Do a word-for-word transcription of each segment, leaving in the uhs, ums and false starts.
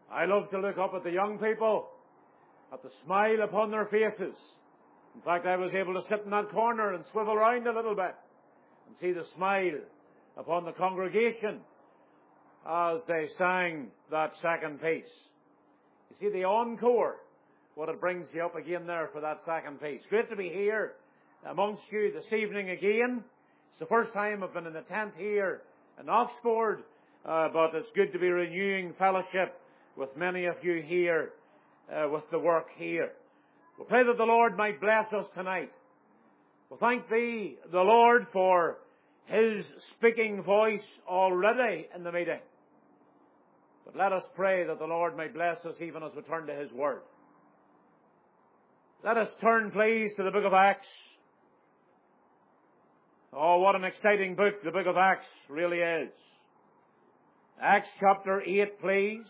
I love to look up at the young people, at the smile upon their faces. In fact, I was able to sit in that corner and swivel round a little bit and see the smile upon the congregation as they sang that second piece. You see, the encore, what it brings you up again there for that second piece. Great to be here amongst you this evening again. It's the first time I've been in the tent here in Oxford, uh, but it's good to be renewing fellowship with many of you here uh, with the work here. We pray that the Lord might bless us tonight. We thank Thee, the Lord, for His speaking voice already in the meeting. But let us pray that the Lord may bless us even as we turn to His Word. Let us turn, please, to the book of Acts. Oh, what an exciting book the book of Acts really is. Acts chapter eight, please.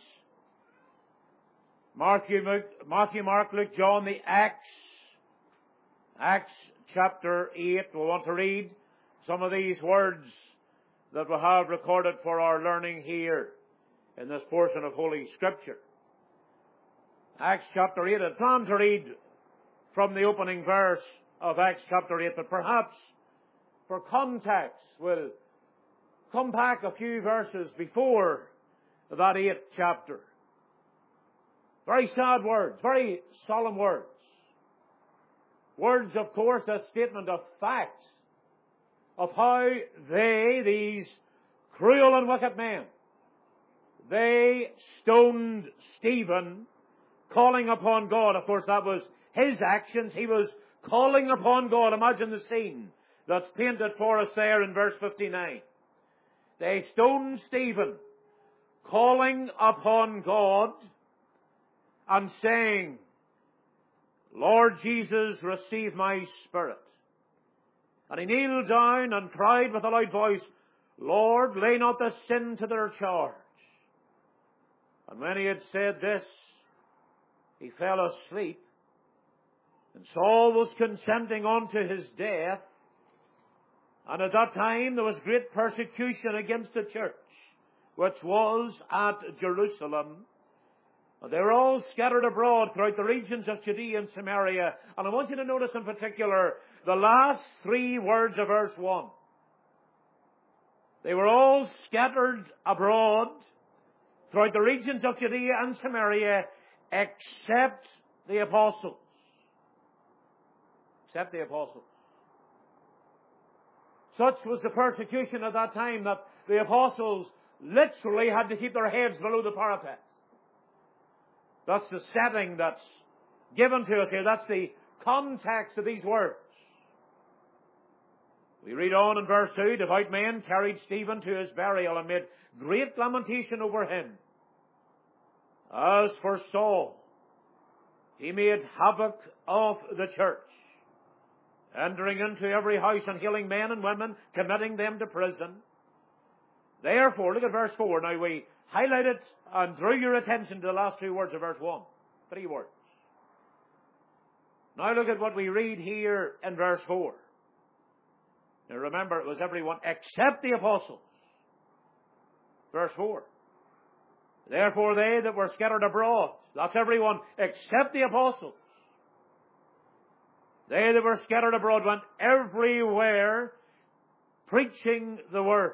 Matthew, Matthew, Mark, Luke, John, the Acts. Acts chapter eight. We want to read some of these words that we have recorded for our learning here in this portion of Holy Scripture. Acts chapter eight. I plan to read from the opening verse of Acts chapter eight, but perhaps for context we'll come back a few verses before that eighth chapter. Very sad words, very solemn words. Words, of course, a statement of fact of how they, these cruel and wicked men, they stoned Stephen, calling upon God. Of course, that was his actions. He was calling upon God. Imagine the scene that's painted for us there in verse fifty-nine. They stoned Stephen, calling upon God and saying, Lord Jesus, receive my spirit. And he kneeled down and cried with a loud voice, Lord, lay not this sin to their charge. And when he had said this, he fell asleep. And Saul was consenting unto his death. And at that time there was great persecution against the church, which was at Jerusalem. And they were all scattered abroad throughout the regions of Judea and Samaria. And I want you to notice in particular the last three words of verse one. They were all scattered abroad throughout the regions of Judea and Samaria, except the apostles. Except the apostles. Such was the persecution at that time that the apostles literally had to keep their heads below the parapet. That's the setting that's given to us here. That's the context of these words. We read on in verse two, devout men carried Stephen to his burial and made great lamentation over him. As for Saul, he made havoc of the church, entering into every house and healing men and women, committing them to prison. Therefore, look at verse four. Now we highlighted and drew your attention to the last two words of verse one. Three words. Now look at what we read here in verse four. Now remember, it was everyone except the apostles. Verse four. Therefore they that were scattered abroad, that's everyone except the apostles. They that were scattered abroad went everywhere preaching the word.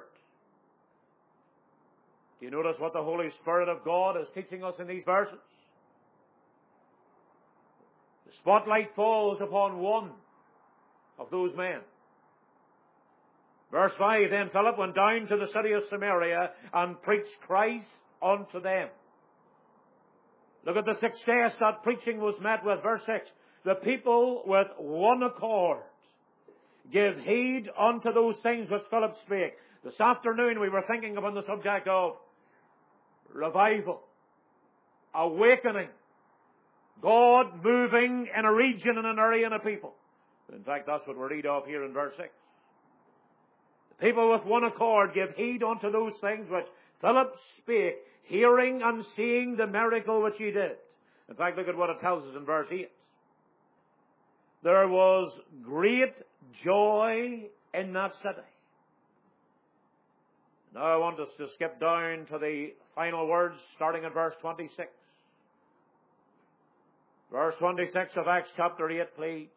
Do you notice what the Holy Spirit of God is teaching us in these verses? The spotlight falls upon one of those men. Verse five, then Philip went down to the city of Samaria and preached Christ unto them. Look at the success that preaching was met with. Verse six, the people with one accord give heed unto those things which Philip spake. This afternoon we were thinking upon the subject of revival, awakening, God moving in a region and an area and a people. In fact, that's what we read of here in verse six. The people with one accord give heed unto those things which Philip spake, hearing and seeing the miracle which he did. In fact, look at what it tells us in verse eight. There was great joy in that city. Now I want us to skip down to the final words, starting at verse twenty-six. Verse twenty-six of Acts chapter eight, please.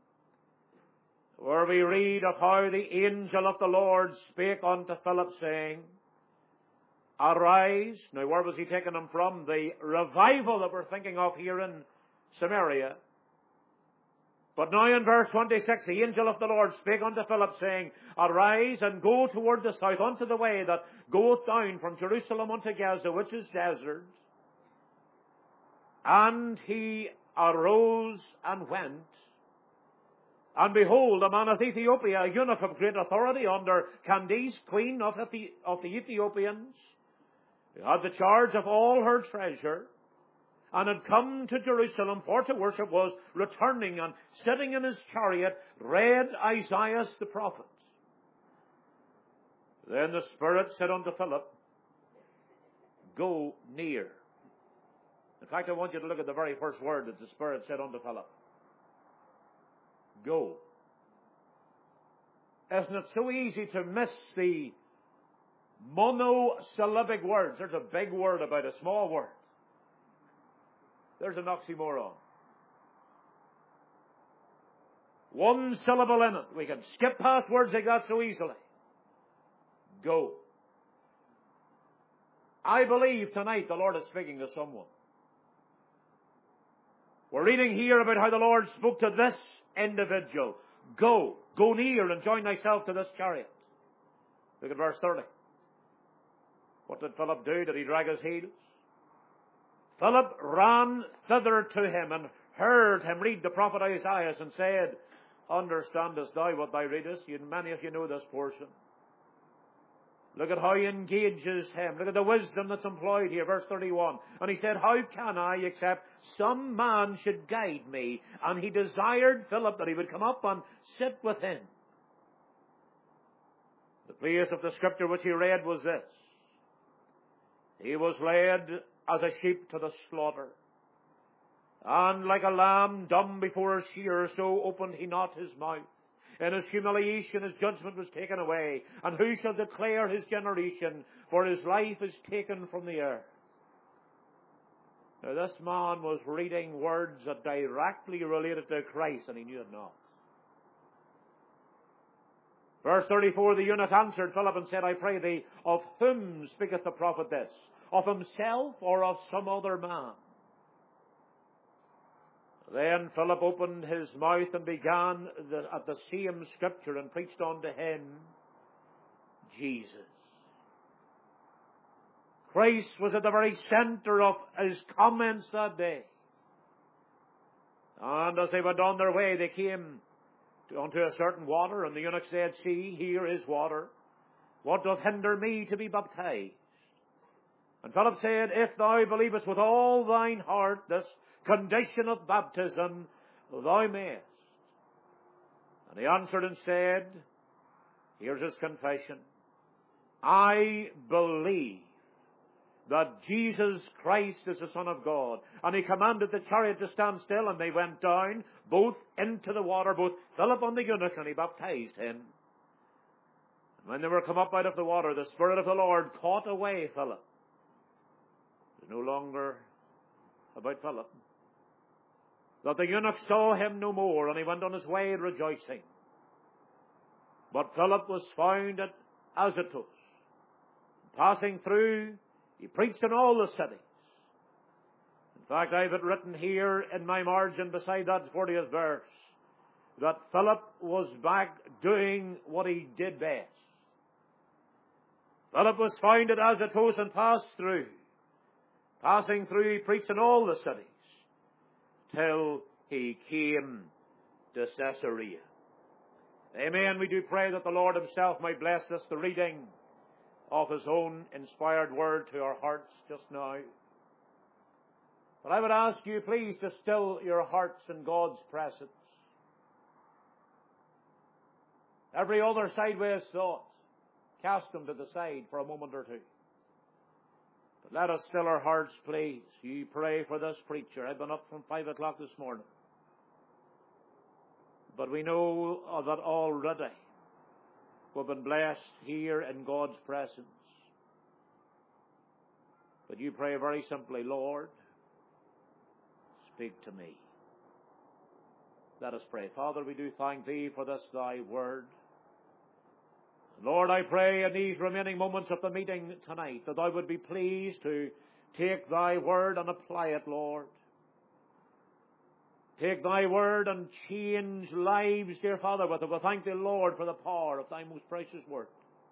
Where we read of how the angel of the Lord spake unto Philip, saying, Arise. Now where was he taking them from? The revival that we're thinking of here in Samaria. But now in verse twenty-six, the angel of the Lord spake unto Philip, saying, Arise and go toward the south unto the way that goeth down from Jerusalem unto Gaza, which is desert. And he arose and went. And behold, a man of Ethiopia, a eunuch of great authority under Candace, queen of the, of the Ethiopians, who had the charge of all her treasure, and had come to Jerusalem for to worship, was returning, and sitting in his chariot, read Isaiah the prophet. Then the Spirit said unto Philip, Go near. In fact, I want you to look at the very first word that the Spirit said unto Philip. Go. Isn't it so easy to miss the monosyllabic words? There's a big word about a small word. There's an oxymoron. One syllable in it. We can skip past words like that so easily. Go. I believe tonight the Lord is speaking to someone. We're reading here about how the Lord spoke to this individual. Go. Go near and join thyself to this chariot. Look at verse thirty. What did Philip do? Did he drag his heels? Philip ran thither to him and heard him read the prophet Isaiah and said, Understandest thou what thou readest? You, many of you know this portion. Look at how he engages him. Look at the wisdom that's employed here. Verse thirty-one. And he said, How can I, except some man should guide me? And he desired Philip that he would come up and sit with him. The place of the scripture which he read was this. He was led as a sheep to the slaughter. And like a lamb dumb before her shearer, so opened he not his mouth. In his humiliation his judgment was taken away. And who shall declare his generation? For his life is taken from the earth. Now this man was reading words that directly related to Christ, and he knew it not. Verse thirty-four, the eunuch answered Philip and said, I pray thee, of whom speaketh the prophet this? Of himself or of some other man? Then Philip opened his mouth and began the, at the same scripture and preached unto him Jesus. Christ was at the very center of his comments that day. And as they went on their way, they came to, unto a certain water, and the eunuch said, See, here is water. What doth hinder me to be baptized? And Philip said, If thou believest with all thine heart this condition of baptism, thou mayest. And he answered and said, here's his confession, I believe that Jesus Christ is the Son of God. And he commanded the chariot to stand still, and they went down, both into the water, both Philip and the eunuch, and he baptized him. And when they were come up out of the water, the Spirit of the Lord caught away Philip. It was no longer about Philip. That the eunuch saw him no more, and he went on his way rejoicing. But Philip was found at Azotus. Passing through, he preached in all the cities. In fact, I have it written here in my margin beside that fortieth verse, that Philip was back doing what he did best. Philip was found at Azotus and passed through. Passing through, he preached in all the cities, till he came to Caesarea. Amen. We do pray that the Lord himself might bless us, the reading of his own inspired word to our hearts just now. But I would ask you, please, to still your hearts in God's presence. Every other sideways thought, cast them to the side for a moment or two. But let us still our hearts, please. You pray for this preacher. I've been up from five o'clock this morning. But we know that already we've been blessed here in God's presence. But you pray very simply, Lord, speak to me. Let us pray. Father, we do thank Thee for this Thy word. Lord, I pray in these remaining moments of the meeting tonight that Thou would be pleased to take Thy word and apply it, Lord. Take Thy word and change lives, dear Father, with it. We thank Thee, Lord, for the power of Thy most precious word.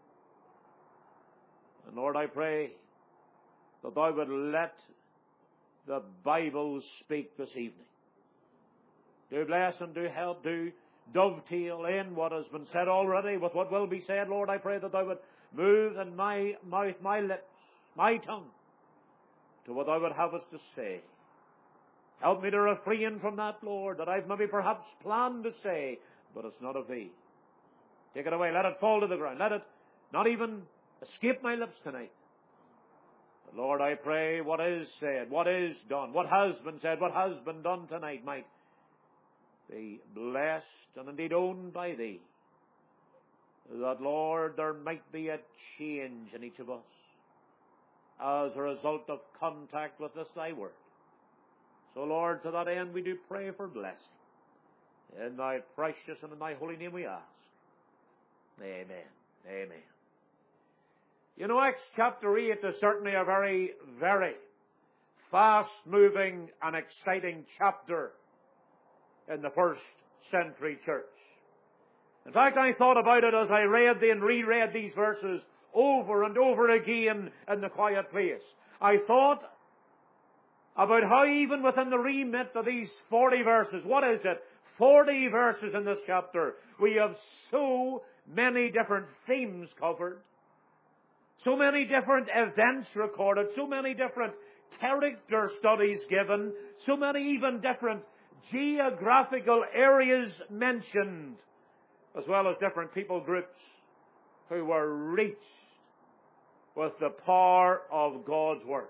And Lord, I pray that Thou would let the Bible speak this evening. Do bless and do help, do dovetail in what has been said already with what will be said. Lord, I pray that Thou would move in my mouth, my lips, my tongue, to what Thou would have us to say. Help me to refrain from that, Lord, that I've maybe perhaps planned to say, but it's not of Thee. Take it away. Let it fall to the ground. Let it not even escape my lips tonight. But Lord, I pray what is said, what is done, what has been said, what has been done tonight might be blessed and indeed owned by Thee. That, Lord, there might be a change in each of us as a result of contact with this Thy word. So, Lord, to that end we do pray for blessing. In Thy precious and in Thy holy name we ask. Amen. Amen. You know, Acts chapter eight is certainly a very, very fast-moving and exciting chapter in the first century church. In fact, I thought about it as I read and reread these verses over and over again in the quiet place. I thought about how even within the remit of these forty verses, what is it? forty verses in this chapter, we have so many different themes covered, so many different events recorded, so many different character studies given, so many even different geographical areas mentioned, as well as different people groups who were reached with the power of God's Word.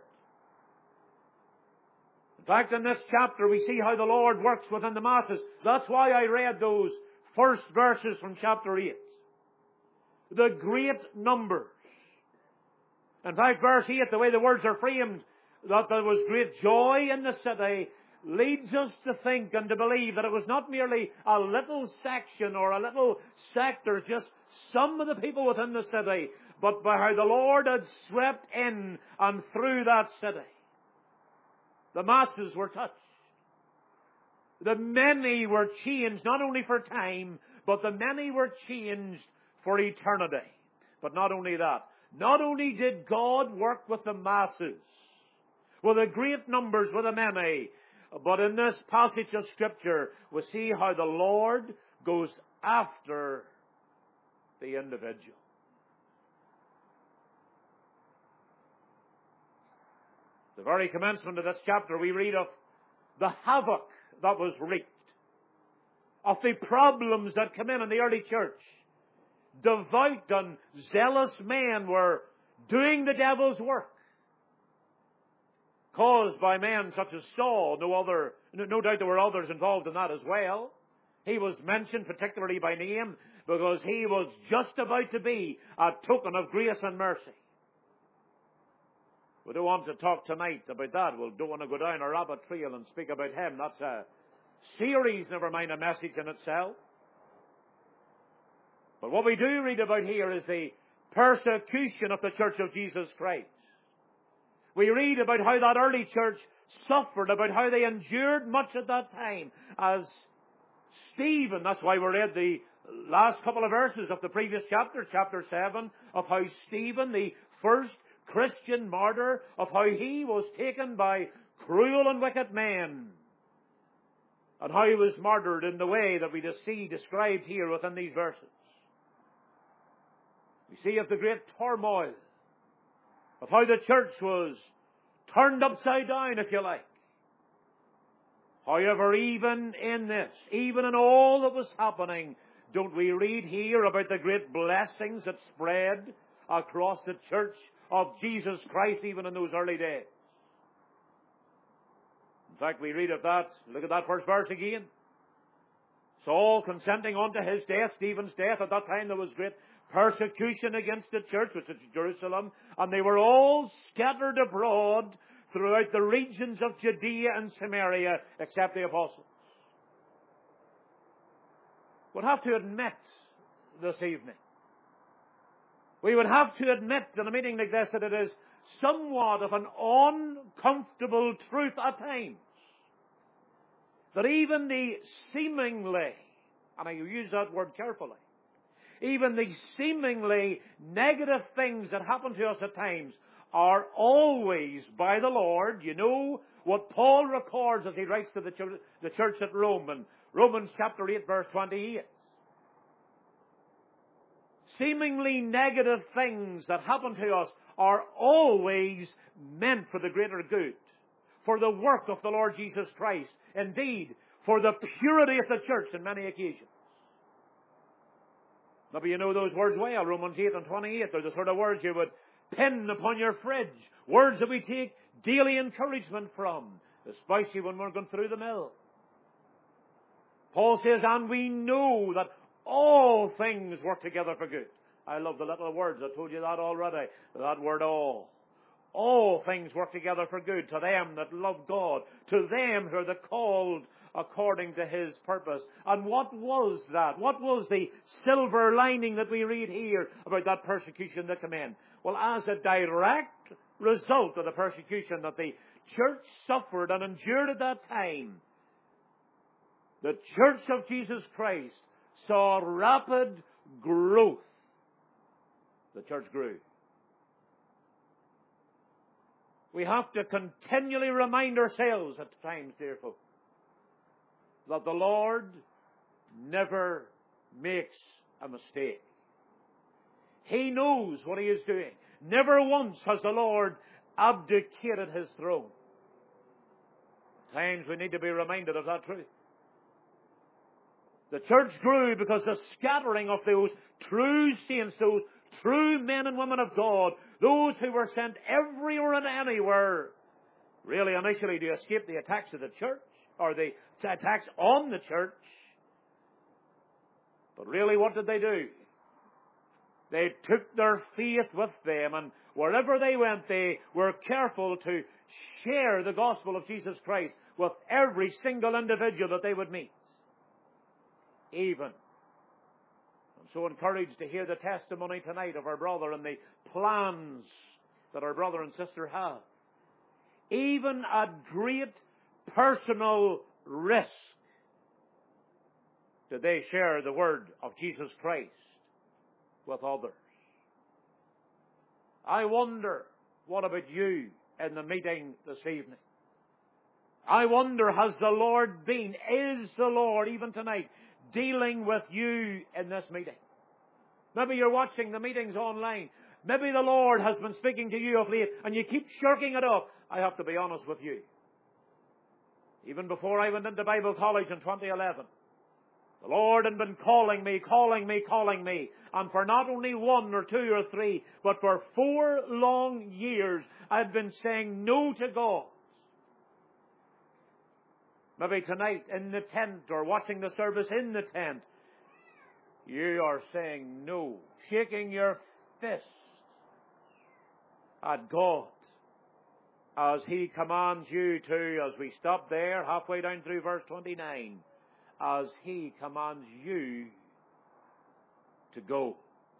In fact, in this chapter we see how the Lord works within the masses. That's why I read those first verses from chapter eight. The great numbers. In fact, verse eight, the way the words are framed, that there was great joy in the city, leads us to think and to believe that it was not merely a little section or a little sector, just some of the people within the city, but by how the Lord had swept in and through that city. The masses were touched. The many were changed, not only for time, but the many were changed for eternity. But not only that, not only did God work with the masses, with the great numbers, with the many, but in this passage of Scripture, we see how the Lord goes after the individual. The very commencement of this chapter, we read of the havoc that was wreaked, of the problems that came in in the early church. Devout and zealous men were doing the devil's work, caused by men such as Saul. No other, no doubt there were others involved in that as well. He was mentioned particularly by name because he was just about to be a token of grace and mercy. We don't want to talk tonight about that. We don't want to go down a rabbit trail and speak about him. That's a series, never mind a message in itself. But what we do read about here is the persecution of the Church of Jesus Christ. We read about how that early church suffered, about how they endured much at that time, as Stephen, that's why we read the last couple of verses of the previous chapter, chapter seven, of how Stephen, the first Christian martyr, of how he was taken by cruel and wicked men, and how he was martyred in the way that we see described here within these verses. We see of the great turmoil, of how the church was turned upside down, if you like. However, even in this, even in all that was happening, don't we read here about the great blessings that spread across the church of Jesus Christ even in those early days? In fact, we read of that. Look at that first verse again. Saul consenting unto his death, Stephen's death. At that time there was great persecution against the church, which is Jerusalem, and they were all scattered abroad throughout the regions of Judea and Samaria, except the apostles. We'd have to admit this evening, we would have to admit in a meeting like this that it is somewhat of an uncomfortable truth at times that even the seemingly, and I use that word carefully, even the seemingly negative things that happen to us at times are always by the Lord. You know what Paul records as he writes to the church, the church at Rome, in Romans chapter eight, verse twenty-eight. Seemingly negative things that happen to us are always meant for the greater good, for the work of the Lord Jesus Christ, indeed, for the purity of the church on many occasions. Maybe you know those words well, Romans eight and twenty-eight. They're the sort of words you would pin upon your fridge. Words that we take daily encouragement from, especially when we're going through the mill. Paul says, and we know that all things work together for good. I love the little words. I told you that already. That word all. All things work together for good to them that love God, to them who are the called according to His purpose. And what was that? What was the silver lining that we read here about that persecution that came in? Well, as a direct result of the persecution that the church suffered and endured at that time, the Church of Jesus Christ saw rapid growth. The church grew. We have to continually remind ourselves at times, dear folk, that the Lord never makes a mistake. He knows what He is doing. Never once has the Lord abdicated His throne. At times we need to be reminded of that truth. The church grew because the scattering of those true saints, those true men and women of God, those who were sent everywhere and anywhere, really initially to escape the attacks of the church, or the attacks on the church. But really, what did they do? They took their faith with them, and wherever they went, they were careful to share the gospel of Jesus Christ with every single individual that they would meet. Even. I'm so encouraged to hear the testimony tonight of our brother and the plans that our brother and sister have. Even at great personal risk did they share the word of Jesus Christ with others. I wonder, what about you in the meeting this evening? I wonder, has the Lord been, is the Lord even tonight dealing with you in this meeting? Maybe you're watching the meetings online. Maybe the Lord has been speaking to you of late and you keep shirking it off. I have to be honest with you. Even before I went into Bible college in twenty eleven, the Lord had been calling me, calling me, calling me. And for not only one or two or three, but for four long years, I'd been saying no to God. Maybe tonight in the tent or watching the service in the tent, you are saying no, shaking your fist at God as He commands you to, as we stop there halfway down through verse twenty-nine, as He commands you to go.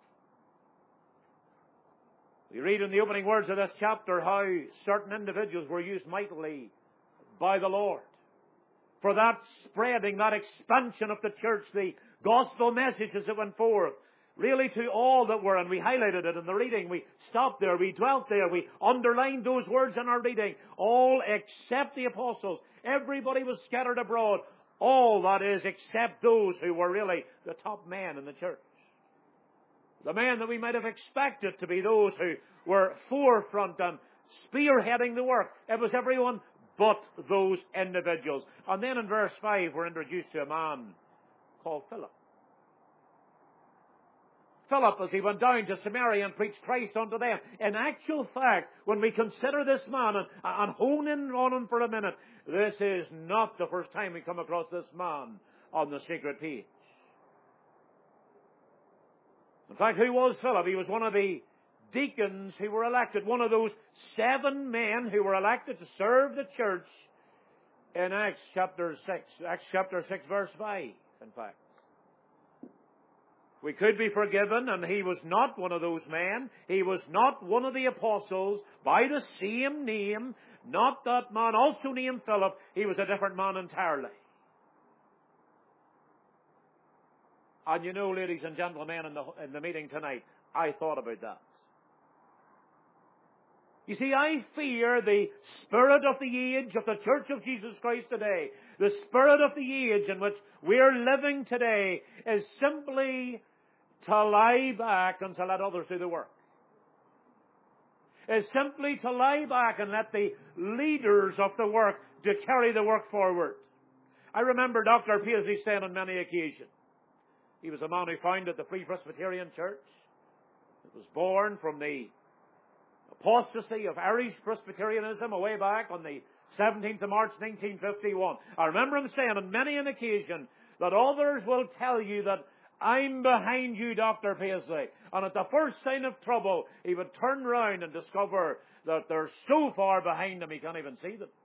We read in the opening words of this chapter how certain individuals were used mightily by the Lord for that spreading, that expansion of the church, the gospel messages that went forth, really to all that were, and we highlighted it in the reading. We stopped there, we dwelt there, we underlined those words in our reading. All except the apostles. Everybody was scattered abroad. All, that is, except those who were really the top men in the church. The men that we might have expected to be those who were forefront and spearheading the work. It was everyone but those individuals. And then in verse five we're introduced to a man called Philip. Philip, as he went down to Samaria and preached Christ unto them. In actual fact, when we consider this man and, and hone in on him for a minute, this is not the first time we come across this man on the secret page. In fact, who was Philip? He was one of the deacons who were elected, one of those seven men who were elected to serve the church in Acts chapter six, Acts chapter six verse five, in fact. We could be forgiven, and he was not one of those men. He was not one of the apostles by the same name, not that man also named Philip. He was a different man entirely. And you know, ladies and gentlemen, in the, in the meeting tonight, I thought about that. You see, I fear the spirit of the age of the Church of Jesus Christ today, the spirit of the age in which we're living today, is simply to lie back and to let others do the work. Is simply to lie back and let the leaders of the work to carry the work forward. I remember Doctor Paisley saying on many occasions, he was a man who founded the Free Presbyterian Church. It was born from the apostasy of Irish Presbyterianism away back on the seventeenth of March nineteen fifty-one. I remember him saying on many an occasion that others will tell you that I'm behind you, Doctor Paisley. And at the first sign of trouble, he would turn round and discover that they're so far behind him he can't even see them.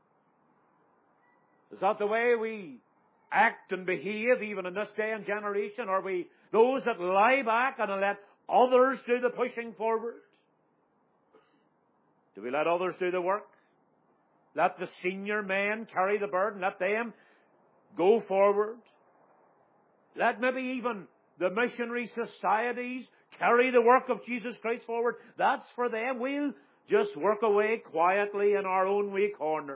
Is that the way we act and behave even in this day and generation? Are we those that lie back and let others do the pushing forward? Do we let others do the work? Let the senior men carry the burden. Let them go forward. Let maybe even the missionary societies carry the work of Jesus Christ forward. That's for them. We'll just work away quietly in our own wee corner.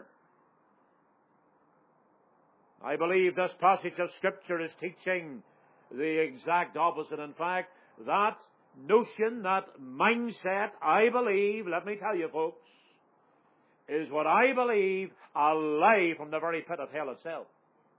I believe this passage of Scripture is teaching the exact opposite. In fact, that notion, that mindset, I believe, let me tell you folks, is what I believe a lie from the very pit of hell itself.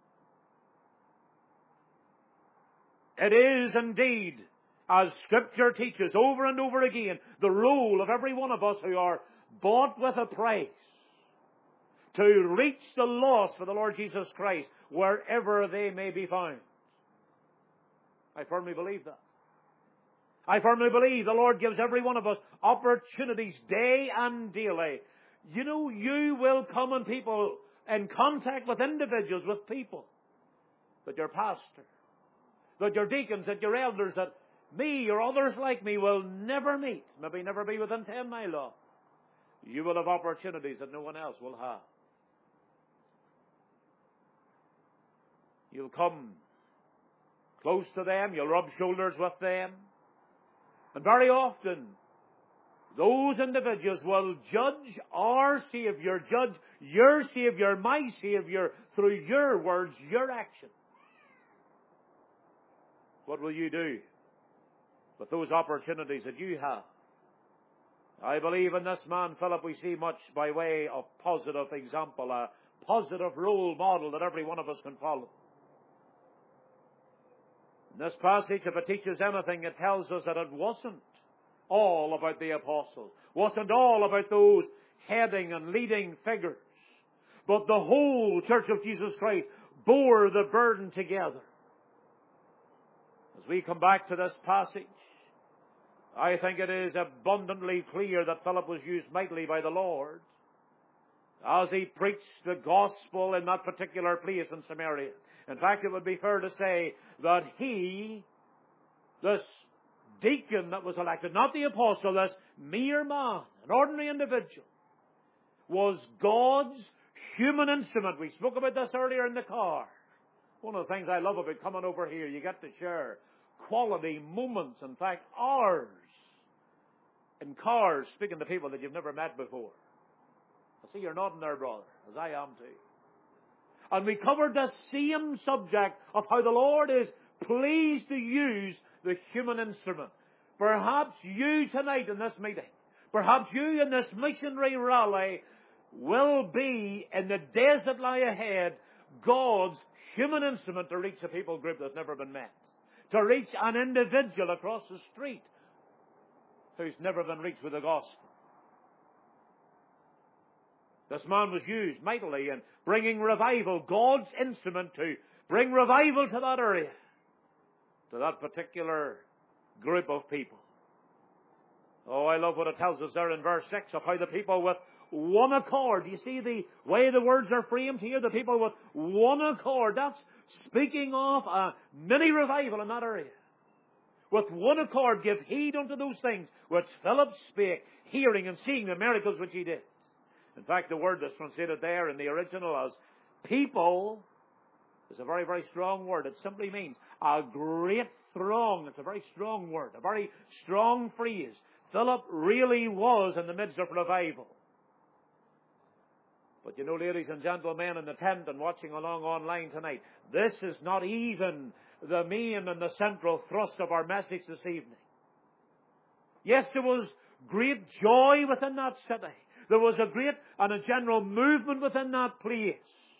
It is indeed, as Scripture teaches over and over again, the role of every one of us who are bought with a price to reach the lost for the Lord Jesus Christ wherever they may be found. I firmly believe that. I firmly believe the Lord gives every one of us opportunities day and daily. You know, you will come in people, in contact with individuals, with people, that your pastor, that your deacons, that your elders, that me or others like me will never meet, maybe never be within ten mile of. You will have opportunities that no one else will have. You'll come close to them, you'll rub shoulders with them, and very often those individuals will judge our Savior, judge your Savior, my Savior, through your words, your actions. What will you do with those opportunities that you have? I believe in this man, Philip, we see much by way of positive example, a positive role model that every one of us can follow. In this passage, if it teaches anything, it tells us that it wasn't all about the apostles, wasn't all about those heading and leading figures, but the whole Church of Jesus Christ bore the burden together. As we come back to this passage, I think it is abundantly clear that Philip was used mightily by the Lord as he preached the gospel in that particular place in Samaria. In fact, it would be fair to say that he, this deacon that was elected, not the apostle, this mere man, an ordinary individual, was God's human instrument. We spoke about this earlier in the car. One of the things I love about coming over here, you get to share quality moments, in fact, hours in cars, speaking to people that you've never met before. I see you're nodding there, brother, as I am too. And we covered the same subject of how the Lord is pleased to use the human instrument. Perhaps you tonight in this meeting, perhaps you in this missionary rally will be, in the days that lie ahead, God's human instrument to reach a people group that's never been met. To reach an individual across the street who's never been reached with the gospel. This man was used mightily in bringing revival, God's instrument to bring revival to that area, to that particular group of people. Oh, I love what it tells us there in verse six of how the people with one accord. You see the way the words are framed here? The people with one accord. That's speaking of a mini revival in that area. With one accord give heed unto those things which Philip spake, hearing and seeing the miracles which he did. In fact, the word that's translated there in the original as people is a very, very strong word. It simply means a great throng. It's a very strong word, a very strong phrase. Philip really was in the midst of revival. But you know, ladies and gentlemen in the tent and watching along online tonight, this is not even the main and the central thrust of our message this evening. Yes, there was great joy within that city. There was a great and a general movement within that place.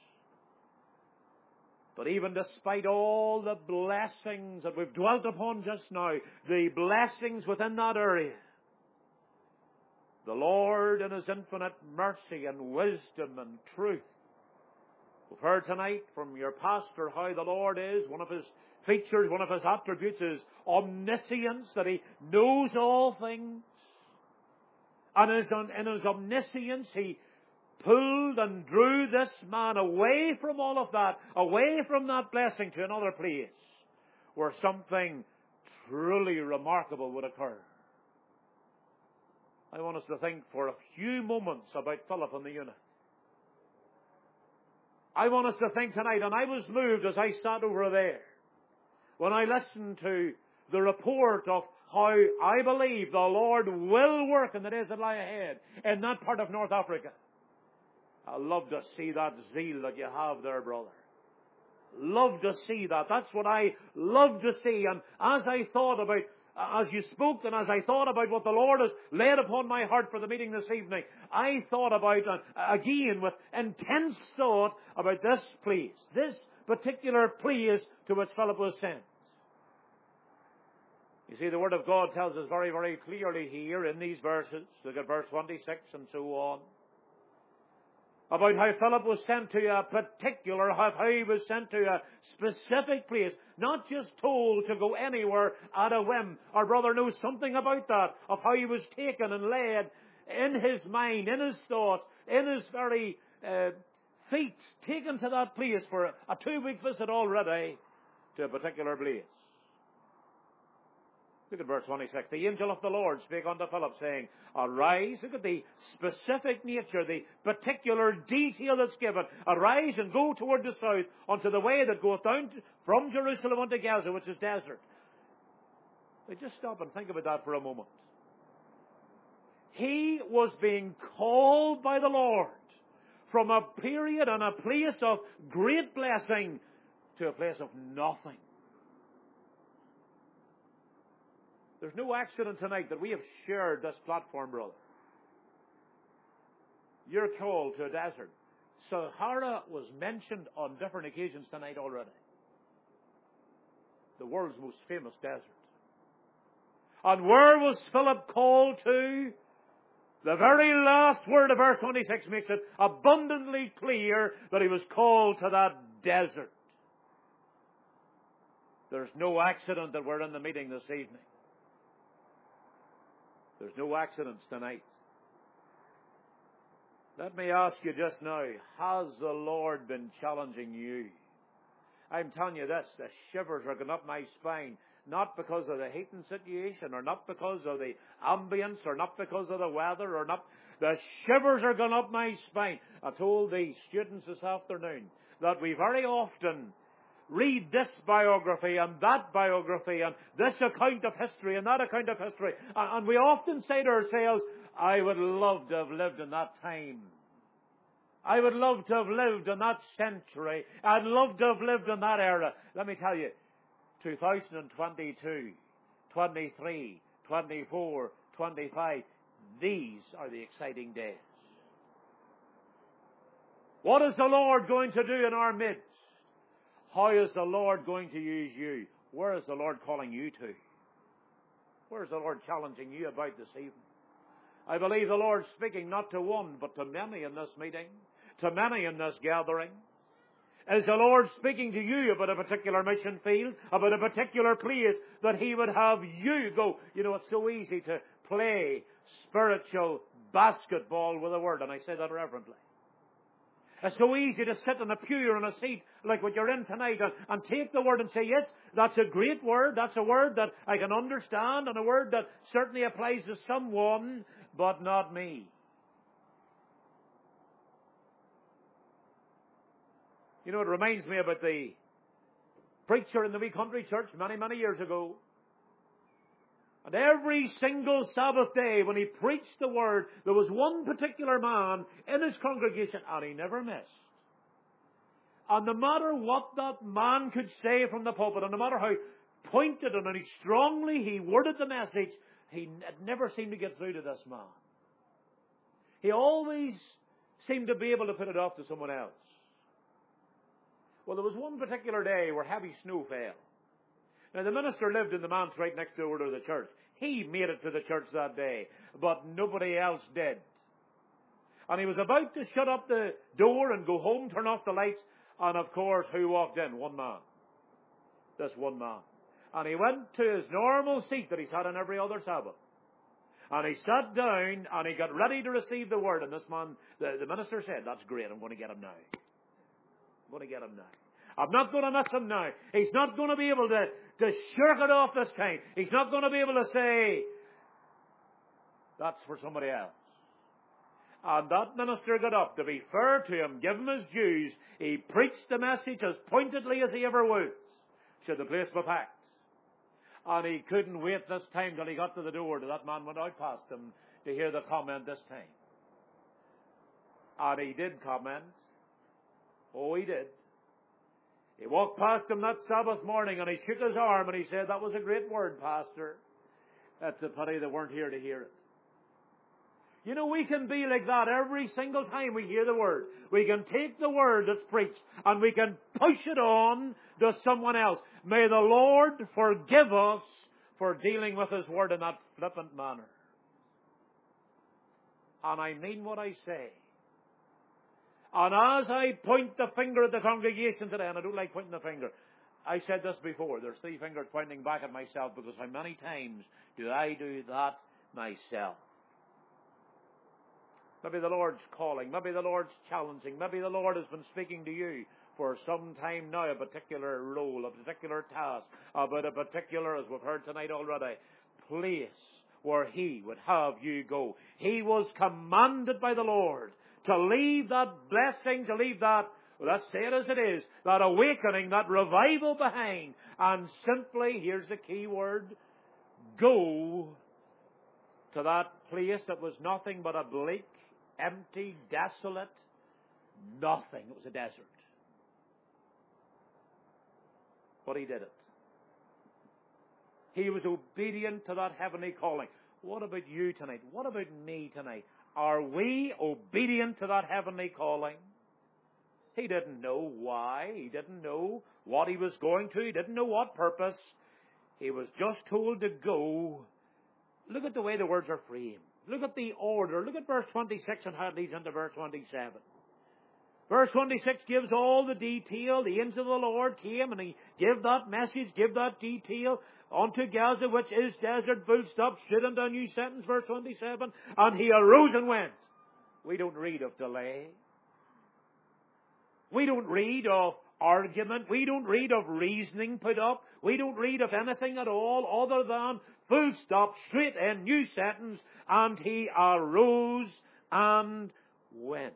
But even despite all the blessings that we've dwelt upon just now, the blessings within that area, the Lord in His infinite mercy and wisdom and truth. We've heard tonight from your pastor how the Lord is. One of His features, one of His attributes is omniscience, that He knows all things. And in His omniscience, He pulled and drew this man away from all of that, away from that blessing to another place where something truly remarkable would occur. I want us to think for a few moments about Philip and the eunuch. I want us to think tonight, and I was moved as I sat over there, when I listened to the report of how I believe the Lord will work in the days that lie ahead in that part of North Africa. I love to see that zeal that you have there, brother. Love to see that. That's what I love to see. And as I thought about, as you spoke and as I thought about what the Lord has laid upon my heart for the meeting this evening, I thought about, uh, again, with intense thought about this place, this particular place to which Philip was sent. You see, the Word of God tells us very, very clearly here in these verses, look at verse twenty-six and so on, about how Philip was sent to a particular, how he was sent to a specific place, not just told to go anywhere at a whim. Our brother knows something about that, of how he was taken and led in his mind, in his thoughts, in his very uh, feet, taken to that place for a, a two-week visit already to a particular place. Look at verse twenty-six. The angel of the Lord spake unto Philip, saying, Arise. Look at the specific nature, the particular detail that's given. Arise and go toward the south unto the way that goeth down from Jerusalem unto Gaza, which is desert. Now just stop and think about that for a moment. He was being called by the Lord from a period and a place of great blessing to a place of nothing. There's no accident tonight that we have shared this platform, brother. You're called to a desert. Sahara was mentioned on different occasions tonight already. The world's most famous desert. And where was Philip called to? The very last word of verse twenty-six makes it abundantly clear that he was called to that desert. There's no accident that we're in the meeting this evening. There's no accidents tonight. Let me ask you just now, has the Lord been challenging you? I'm telling you this, the shivers are going up my spine, not because of the heating situation, or not because of the ambience, or not because of the weather, or not. The shivers are going up my spine. I told the students this afternoon that we very often read this biography and that biography and this account of history and that account of history. And we often say to ourselves, I would love to have lived in that time. I would love to have lived in that century. I'd love to have lived in that era. Let me tell you, two thousand twenty-two, twenty-three, twenty-four, twenty-five, these are the exciting days. What is the Lord going to do in our midst? How is the Lord going to use you? Where is the Lord calling you to? Where is the Lord challenging you about this evening? I believe the Lord's speaking not to one, but to many in this meeting, to many in this gathering. Is the Lord speaking to you about a particular mission field, about a particular place that He would have you go? You know, it's so easy to play spiritual basketball with a word, and I say that reverently. It's so easy to sit in a pew or in a seat like what you're in tonight and, and take the word and say, yes, that's a great word, that's a word that I can understand and a word that certainly applies to someone, but not me. You know, it reminds me about the preacher in the wee country church many, many years ago. And every single Sabbath day when he preached the word, there was one particular man in his congregation, and he never missed. And no matter what that man could say from the pulpit, and no matter how pointed and how strongly he worded the message, he it never seemed to get through to this man. He always seemed to be able to put it off to someone else. Well, there was one particular day where heavy snow fell. Now, the minister lived in the manse right next door to the church. He made it to the church that day, but nobody else did. And he was about to shut up the door and go home, turn off the lights, and of course, who walked in? One man. This one man. And he went to his normal seat that he's had on every other Sabbath. And he sat down, and he got ready to receive the word. And this man, the, the minister said, that's great, I'm going to get him now. I'm going to get him now. I'm not going to miss him now. He's not going to be able to, to shirk it off this time. He's not going to be able to say, that's for somebody else. And that minister got up. To be fair to him, give him his dues, he preached the message as pointedly as he ever would, should the place be packed. And he couldn't wait this time till he got to the door, till that man went out past him to hear the comment this time. And he did comment. Oh, he did. He walked past him that Sabbath morning and he shook his arm and he said, that was a great word, Pastor. That's a pity they weren't here to hear it. You know, we can be like that every single time we hear the word. We can take the word that's preached and we can push it on to someone else. May the Lord forgive us for dealing with His word in that flippant manner. And I mean what I say. And as I point the finger at the congregation today, and I don't like pointing the finger, I said this before, there's three fingers pointing back at myself, because how many times do I do that myself? Maybe the Lord's calling, maybe the Lord's challenging, maybe the Lord has been speaking to you for some time now, a particular role, a particular task, about a particular, as we've heard tonight already, place where He would have you go. He was commanded by the Lord to leave that blessing, to leave that, well, let's say it as it is, that awakening, that revival behind, and simply, here's the key word, go to that place that was nothing but a bleak, empty, desolate, nothing. It was a desert. But He did it. He was obedient to that heavenly calling. What about you tonight? What about me tonight? Are we obedient to that heavenly calling? He didn't know why. He didn't know what he was going to. He didn't know what purpose. He was just told to go. Look at the way the words are framed. Look at the order. Look at verse twenty-six and how it leads into verse twenty-seven. Verse twenty-six gives all the detail. The angel of the Lord came and He gave that message, gave that detail unto Gaza, which is desert, full stop, straight into a new sentence, verse twenty-seven. And He arose and went. We don't read of delay. We don't read of argument. We don't read of reasoning put up. We don't read of anything at all other than full stop, straight in, new sentence, and He arose and went.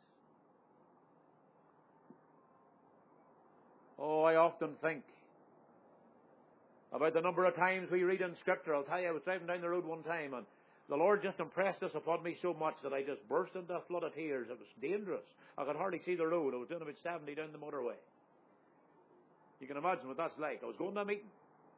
Oh, I often think about the number of times we read in Scripture. I'll tell you, I was driving down the road one time and the Lord just impressed this upon me so much that I just burst into a flood of tears. It was dangerous. I could hardly see the road. I was doing about seventy down the motorway. You can imagine what that's like. I was going to a meeting.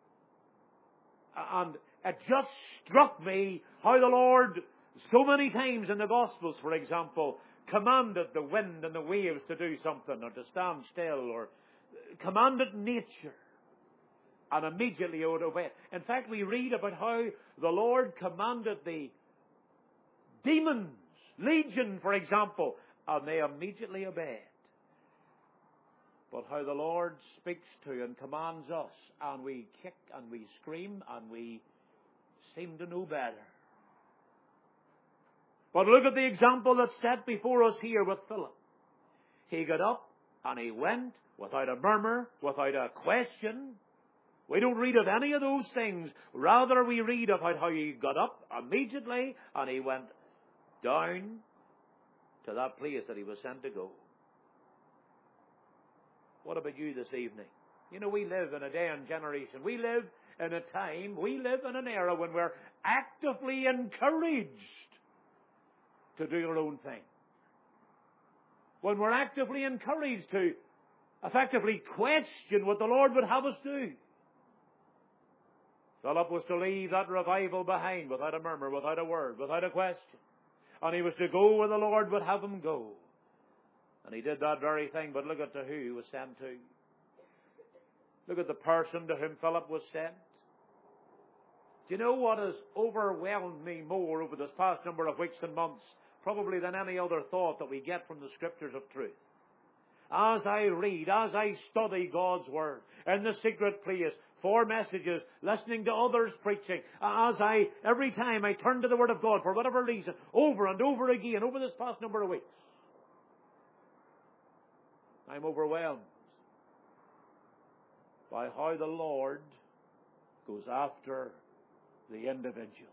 And it just struck me how the Lord, so many times in the Gospels, for example, commanded the wind and the waves to do something, or to stand still, or commanded nature. And immediately it would obey. In fact, we read about how the Lord commanded the demons, legion, for example, and they immediately obeyed. but how the Lord speaks to and commands us, and we kick and we scream and we seem to know better. But look at the example that's set before us here with Philip. He got up and he went without a murmur, without a question. We don't read of any of those things. Rather, we read about how he got up immediately and he went down to that place that he was sent to go. What about you this evening? You know, we live in a day and generation. We live in a time, we live in an era when we're actively encouraged to do your own thing. When we're actively encouraged to effectively question what the Lord would have us do. Philip was to leave that revival behind without a murmur, without a word, without a question. And he was to go where the Lord would have him go. And he did that very thing, but look at to who he was sent to. Look at the person to whom Philip was sent. Do you know what has overwhelmed me more over this past number of weeks and months, probably than any other thought that we get from the Scriptures of truth? As I read, as I study God's Word in the secret place for messages, listening to others preaching, as I, every time I turn to the Word of God for whatever reason, over and over again, over this past number of weeks, I'm overwhelmed by how the Lord goes after the individual.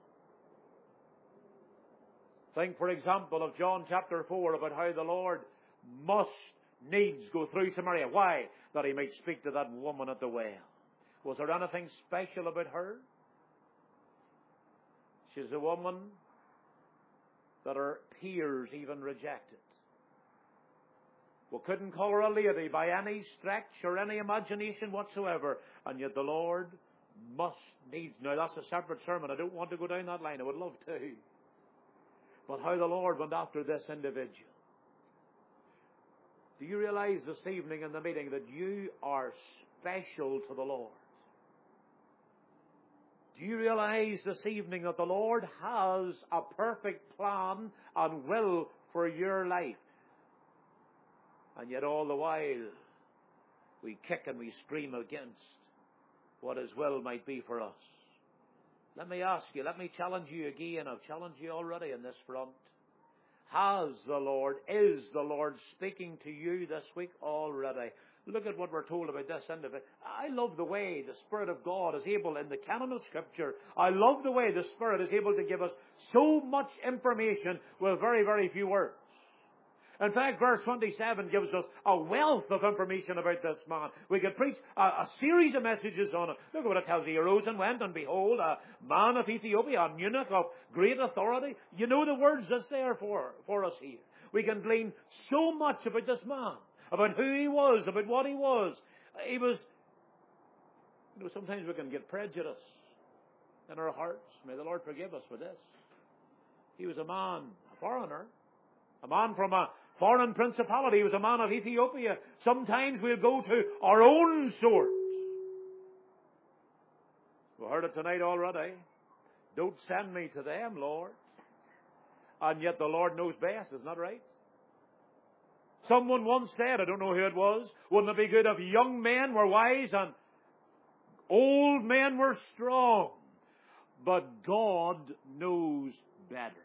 Think, for example, of John chapter four about how the Lord must needs go through Samaria. Why? That he might speak to that woman at the well. Was there anything special about her? She's a woman that her peers even rejected. We couldn't call her a lady by any stretch or any imagination whatsoever. And yet the Lord must needs. Now that's a separate sermon. I don't want to go down that line. I would love to. But how the Lord went after this individual. Do you realize this evening in the meeting that you are special to the Lord? Do you realize this evening that the Lord has a perfect plan and will for your life? And yet all the while, we kick and we scream against what His will might be for us. Let me ask you, let me challenge you again. I've challenged you already in this front. Has the Lord, is the Lord speaking to you this week already? Look at what we're told about this end of it. I love the way the Spirit of God is able, in the canon of Scripture, I love the way the Spirit is able to give us so much information with very, very few words. In fact, verse twenty-seven gives us a wealth of information about this man. We could preach a, a series of messages on it. Look at what it tells you. He arose and went, and behold, a man of Ethiopia, a eunuch of great authority. You know the words that's there for, for us here. We can glean so much about this man, about who he was, about what he was. He was, you know, sometimes we can get prejudice in our hearts. May the Lord forgive us for this. He was a man, a foreigner, a man from a foreign principality. He was a man of Ethiopia. Sometimes we'll go to our own source. We heard it tonight already. Don't send me to them, Lord. And yet the Lord knows best, isn't that right? Someone once said, I don't know who it was, wouldn't it be good if young men were wise and old men were strong? But God knows better.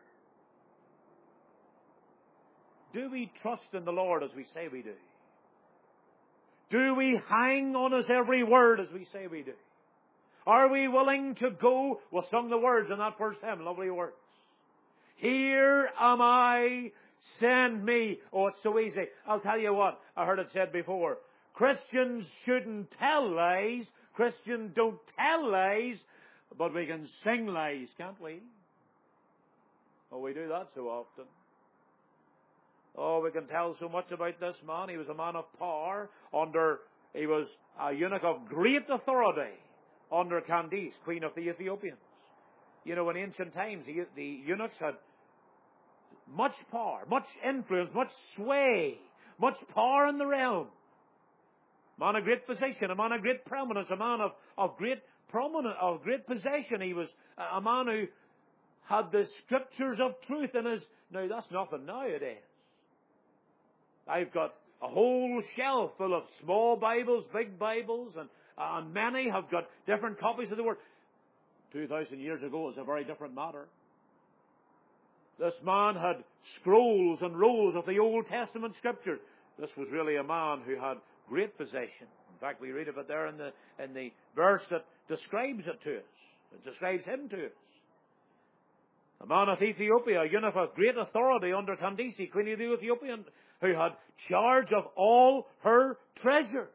Do we trust in the Lord as we say we do? Do we hang on His every word as we say we do? Are we willing to go? We sung the words in that first hymn, lovely words. Here am I, send me. Oh, it's so easy. I'll tell you what, I heard it said before. Christians shouldn't tell lies. Christians don't tell lies, but we can sing lies, can't we? Oh, we do that so often. Oh, we can tell so much about this man. He was a man of power under, he was a eunuch of great authority under Candace, queen of the Ethiopians. You know, in ancient times, the, the eunuchs had much power, much influence, much sway, much power in the realm. A man of great position, a man of great prominence, a man of, of great prominence, of great possession. He was a, a man who had the Scriptures of truth in his... Now, that's nothing nowadays. I've got A whole shelf full of small Bibles, big Bibles, and, and many have got different copies of the Word. Two thousand years ago, it was a very different matter. This man had scrolls and rolls of the Old Testament Scriptures. This was really a man who had great possession. In fact, we read of it there in the, in the verse that describes it to us. It describes him to us. A man of Ethiopia, a eunuch of great authority under Candace, Queen of the Ethiopian, who had charge of all her treasure.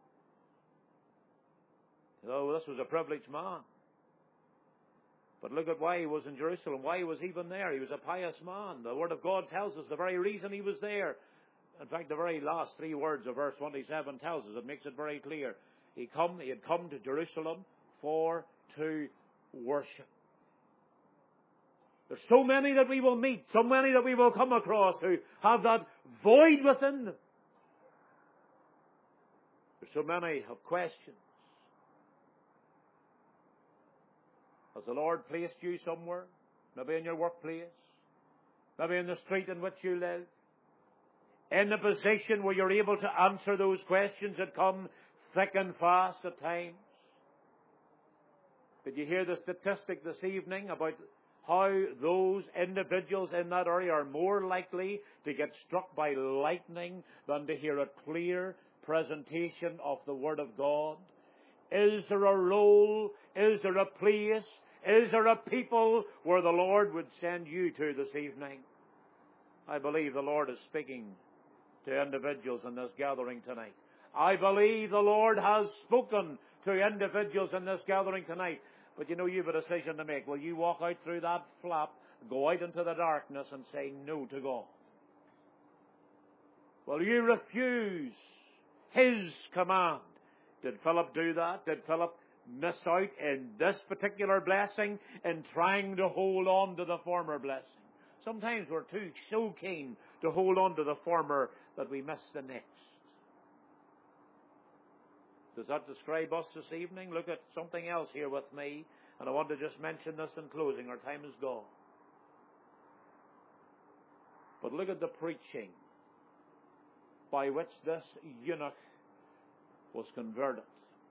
Oh, this was a privileged man. But look at why he was in Jerusalem, why he was even there. He was a pious man. The Word of God tells us the very reason he was there. In fact, the very last three words of verse twenty-seven tells us, it makes it very clear. He come, he had come to Jerusalem for to worship. There's so many that we will meet, so many that we will come across who have that void within them. There's so many have questions. Has the Lord placed you somewhere? Maybe in your workplace? Maybe in the street in which you live? In a position where you're able to answer those questions that come thick and fast at times? Did you hear the statistic this evening about how those individuals in that area are more likely to get struck by lightning than to hear a clear presentation of the Word of God? Is there a role? Is there a place? Is there a people where the Lord would send you to this evening? I believe the Lord is speaking to individuals in this gathering tonight. I believe the Lord has spoken to individuals in this gathering tonight. But you know, you have a decision to make. Will you walk out through that flap, go out into the darkness and say no to God? Will you refuse His command? Did Philip do that? Did Philip miss out in this particular blessing in trying to hold on to the former blessing? Sometimes we're too so keen to hold on to the former that we miss the next. Does that describe us this evening? Look at something else here with me, and I want to just mention this in closing. Our time is gone. But look at the preaching by which this eunuch was converted.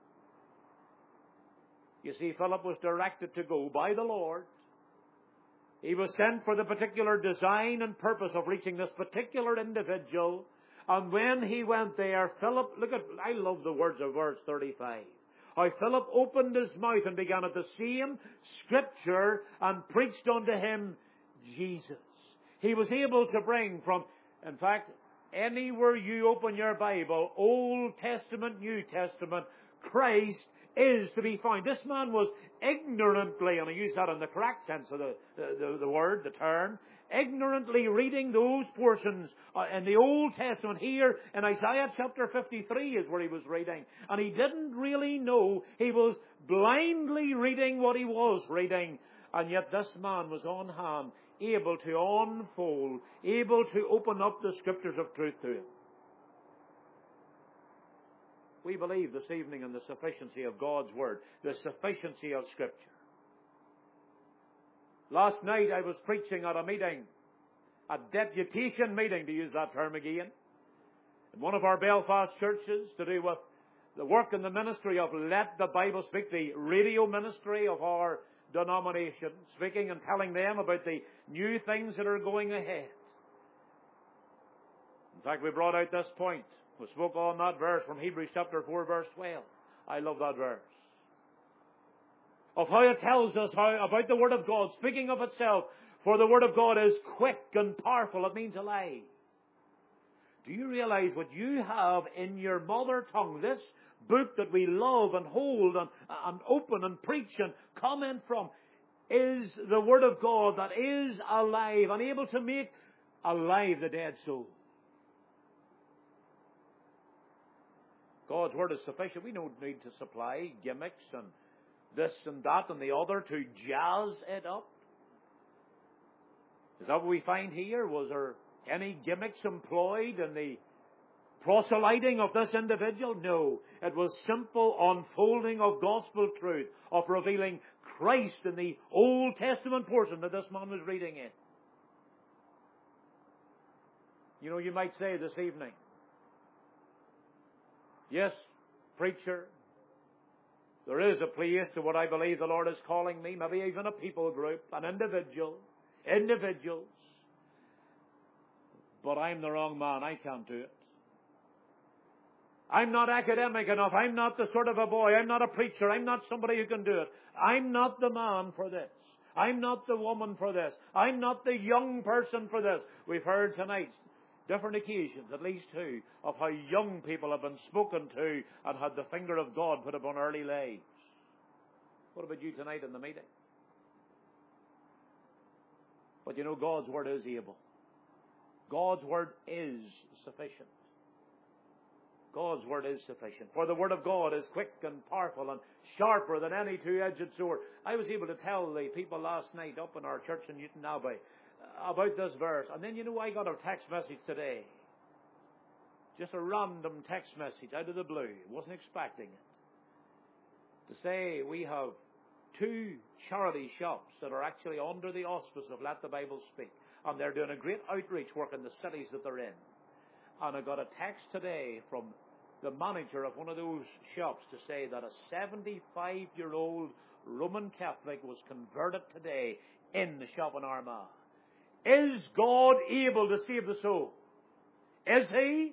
You see, Philip was directed to go by the Lord. He was sent for the particular design and purpose of reaching this particular individual. And when he went there, Philip, look at, I love the words of verse thirty-five. How Philip opened his mouth and began at the same Scripture and preached unto him Jesus. He was able to bring from, in fact, anywhere you open your Bible, Old Testament, New Testament, Christ is to be found. This man was ignorantly, and I use that in the correct sense of the, the, the word, the term, ignorantly reading those portions uh, in the Old Testament. Here in Isaiah chapter fifty-three is where he was reading. And he didn't really know. He was blindly reading what he was reading. And yet this man was on hand, able to unfold, able to open up the Scriptures of truth to him. We believe this evening in the sufficiency of God's Word, the sufficiency of Scripture. Last night I was preaching at a meeting, a deputation meeting, to use that term again, in one of our Belfast churches to do with the work and the ministry of Let the Bible Speak, the radio ministry of our denomination, speaking and telling them about the new things that are going ahead. In fact, we brought out this point. We spoke on that verse from Hebrews chapter four, verse twelve. I love that verse. Of how it tells us how about the Word of God, speaking of itself, for the Word of God is quick and powerful. It means alive. Do you realize what you have in your mother tongue, this book that we love and hold and, and open and preach and comment from, is the Word of God that is alive and able to make alive the dead soul? God's Word is sufficient. We don't need to supply gimmicks and this and that and the other to jazz it up. Is that what we find here? Was there any gimmicks employed in the proselyting of this individual? No. It was simple unfolding of gospel truth, of revealing Christ in the Old Testament portion that this man was reading in. You know, you might say this evening, Yes, preacher, there is a place to what I believe the Lord is calling me, maybe even a people group, an individual, individuals. But I'm the wrong man. I can't do it. I'm not academic enough. I'm not the sort of a boy. I'm not a preacher. I'm not somebody who can do it. I'm not the man for this. I'm not the woman for this. I'm not the young person for this. We've heard tonight different occasions, at least two, of how young people have been spoken to and had the finger of God put upon early lives. What about you tonight in the meeting? But you know, God's Word is able. God's Word is sufficient. God's Word is sufficient. For the Word of God is quick and powerful and sharper than any two-edged sword. I was able to tell the people last night up in our church in Newton Abbey about this verse. And then, you know, I got a text message today. Just a random text message out of the blue. Wasn't expecting it. To say we have two charity shops that are actually under the auspice of Let the Bible Speak. And they're doing a great outreach work in the cities that they're in. And I got a text today from the manager of one of those shops to say that a seventy-five-year-old Roman Catholic was converted today in the shop in Armagh. Is God able to save the soul? Is He?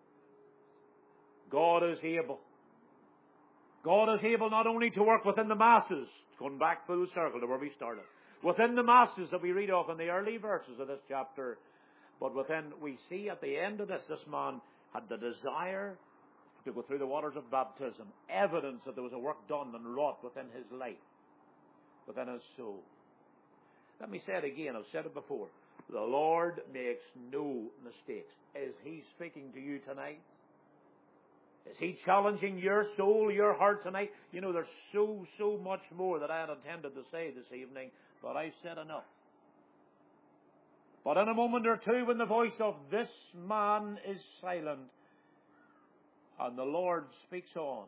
God is able. God is able not only to work within the masses, going back full circle to where we started, within the masses that we read of in the early verses of this chapter, but within, we see at the end of this, this man had the desire to go through the waters of baptism, evidence that there was a work done and wrought within his life, within his soul. Let me say it again, I've said it before. The Lord makes no mistakes. Is He speaking to you tonight? Is He challenging your soul, your heart tonight? You know, there's so, so much more that I had intended to say this evening, but I've said enough. But in a moment or two, when the voice of this man is silent, and the Lord speaks on,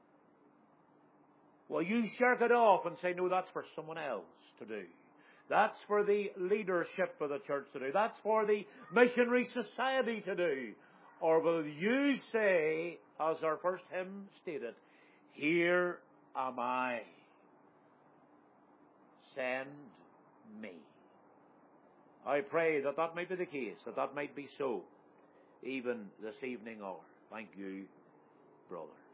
will you shirk it off and say, no, that's for someone else to do? That's for the leadership of the church to do. That's for the missionary society to do. Or will you say, as our first hymn stated, here am I, send me. I pray that that might be the case, that that might be so, even this evening hour. Thank you, brother.